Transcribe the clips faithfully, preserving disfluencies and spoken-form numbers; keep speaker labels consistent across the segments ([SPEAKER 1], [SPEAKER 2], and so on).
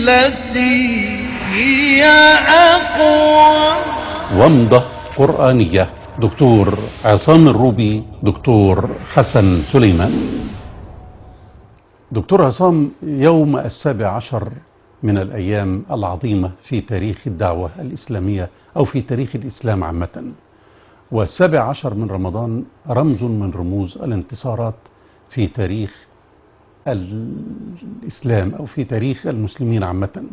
[SPEAKER 1] بالتي هي أقوى.
[SPEAKER 2] ومضة قرآنية، دكتور عصام الروبي، دكتور حسن سليمان. دكتور عصام، يوم السابع عشر من الأيام العظيمة في تاريخ الدعوة الإسلامية أو في تاريخ الإسلام عامة، والسابع عشر من رمضان رمز من رموز الانتصارات في تاريخ الإسلام أو في تاريخ المسلمين عامة.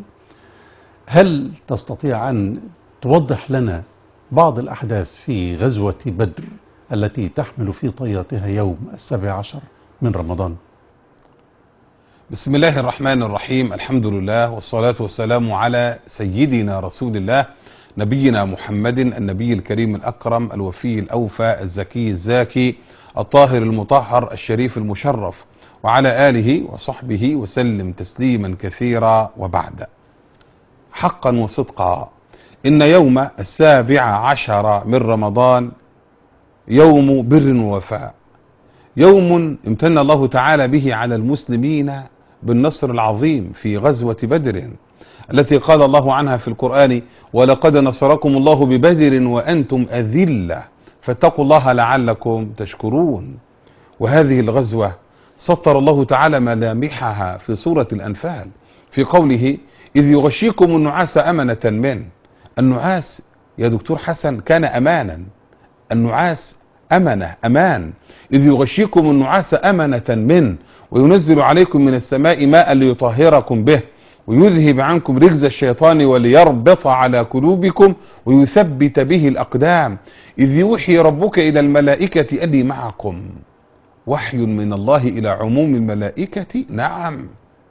[SPEAKER 2] هل تستطيع أن توضح لنا بعض الأحداث في غزوة بدر التي تحمل في طياتها يوم السابع عشر من رمضان؟
[SPEAKER 3] بسم الله الرحمن الرحيم، الحمد لله والصلاة والسلام على سيدنا رسول الله نبينا محمد النبي الكريم الأكرم الوفي الأوفى الزكي الزاكي الطاهر المطهر الشريف المشرف، وعلى آله وصحبه وسلم تسليما كثيرا. وبعد، حقا وصدقا إن يوم السابع عشر من رمضان يوم بر ووفاء، يوم امتن الله تعالى به على المسلمين بالنصر العظيم في غزوة بدر التي قال الله عنها في القرآن: ولقد نصركم الله ببدر وأنتم أذلة فاتقوا الله لعلكم تشكرون. وهذه الغزوة سطر الله تعالى ملامحها في سورة الأنفال في قوله: إذ يغشيكم النعاس أمنة منه. النعاس يا دكتور حسن كان أمانا، النعاس أمنة أمان. إذ يغشيكم النعاس أمنة منه وينزل عليكم من السماء ماء ليطهركم به ويذهب عنكم رجز الشيطان وليربط على قلوبكم ويثبت به الأقدام. إذ يوحي ربك إلى الملائكة أني معكم. وحي من الله إلى عموم الملائكة، نعم،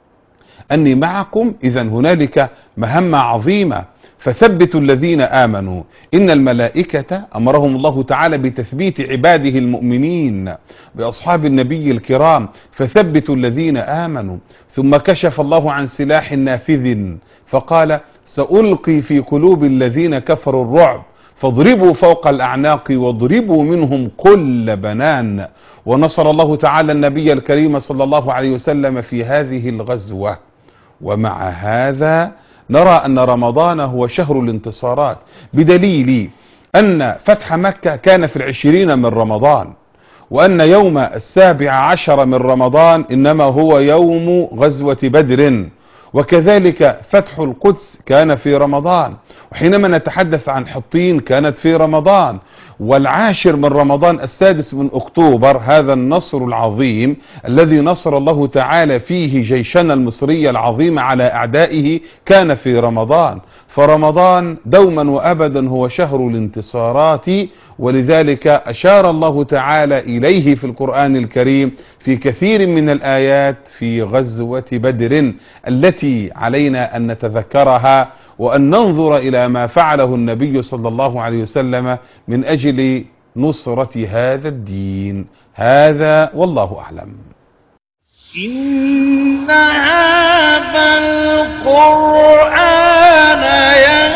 [SPEAKER 3] أني معكم. إذا هنالك مهمة عظيمة، فثبتوا الذين آمنوا. إن الملائكة أمرهم الله تعالى بتثبيت عباده المؤمنين بأصحاب النبي الكرام، فثبتوا الذين آمنوا. ثم كشف الله عن سلاح نافذ فقال: سألقي في قلوب الذين كفروا الرعب فاضربوا فوق الأعناق واضربوا منهم كل بنان. ونصر الله تعالى النبي الكريم صلى الله عليه وسلم في هذه الغزوة. ومع هذا نرى أن رمضان هو شهر الانتصارات، بدليل أن فتح مكة كان في العشرين من رمضان، وأن يوم السابع عشر من رمضان إنما هو يوم غزوة بدر، وكذلك فتح القدس كان في رمضان، وحينما نتحدث عن حطين كانت في رمضان. والعاشر من رمضان السادس من أكتوبر هذا النصر العظيم الذي نصر الله تعالى فيه جيشنا المصري العظيم على أعدائه كان في رمضان. فرمضان دوما وأبدا هو شهر الانتصارات، ولذلك أشار الله تعالى إليه في القرآن الكريم في كثير من الآيات في غزوة بدر التي علينا أن نتذكرها وأن ننظر إلى ما فعله النبي صلى الله عليه وسلم من أجل نصرة هذا الدين. هذا والله أعلم.
[SPEAKER 1] إن هذا القرآن